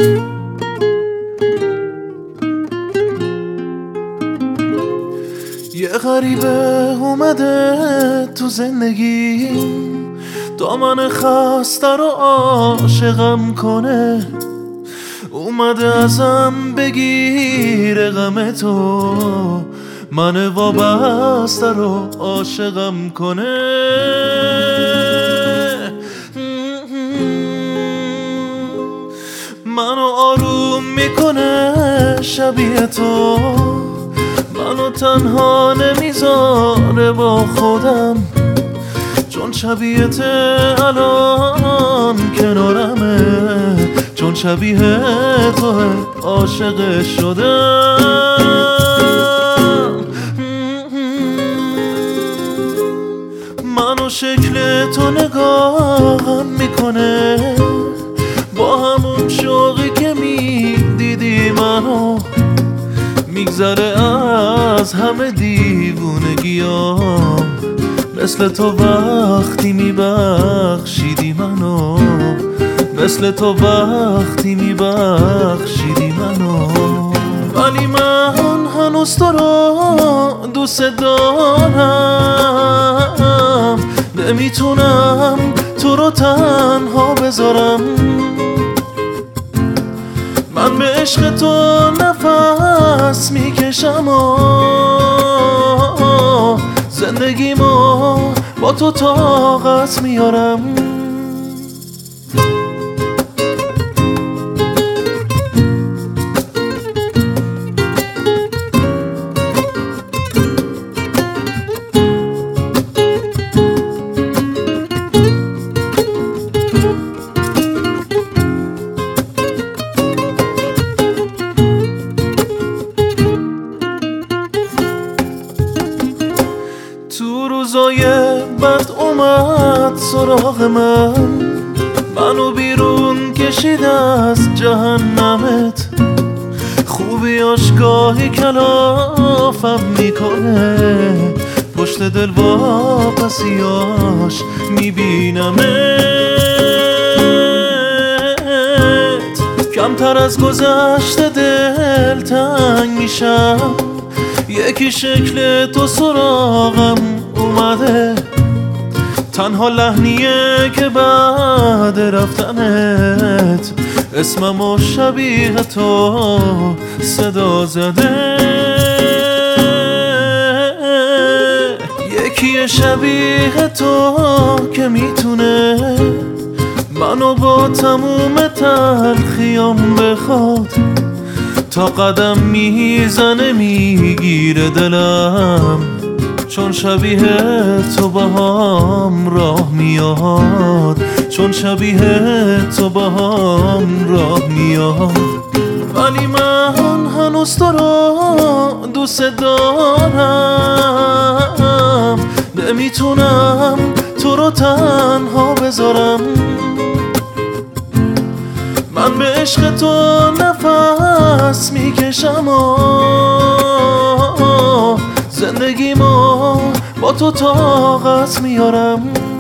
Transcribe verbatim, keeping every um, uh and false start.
یه غریبه اومده تو زندگیم، دامن خسته رو عاشقم کنه. اومده ازم بگیره غم تو، من وابسته رو عاشقم کنه. منو آروم میکنه شبیه تو، منو تنها نمیذاره با خودم، چون شبیهت الان کنارمه، چون شبیه تو عاشق شدم. منو شکل تو نگاهم میکنه، با همون شوقی که میدیدی منو، میگذره از همه دیوونگیام، مثل تو وقتی میبخشیدی منو، مثل تو وقتی میبخشیدی منو. ولی من هنوز تو رو دوست دارم، نمیتونم تو رو تنها بذارم. من به عشق تو نفس میکشم و زندگیمو با تو طاقت میارم. تو روزای بد اومد سراغ من، منو بیرون کشید از جهنمت. خوبیاش گاهی کلافم میکنه، پشت دل واپسیاش میبینمت. کمتر از گذشته دل تنگ میشم، یکی شکل تو سراغم اومده. تنها لحنیه که بعد رفتنت اسمم و شبیه تو صدا زده. یکی شبیه تو که میتونه منو با تموم تلخیام بخواد، تا قدم میزنه میگیره دلم، چون شبیه تو با هم راه میاد، چون شبیه تو با هم راه میاد. ولی من هنوز تو رو دوست دارم، نمیتونم تو رو تنها بذارم. من به عشق تو نفس میکشم و زندگیمو با تو طاقت میارم.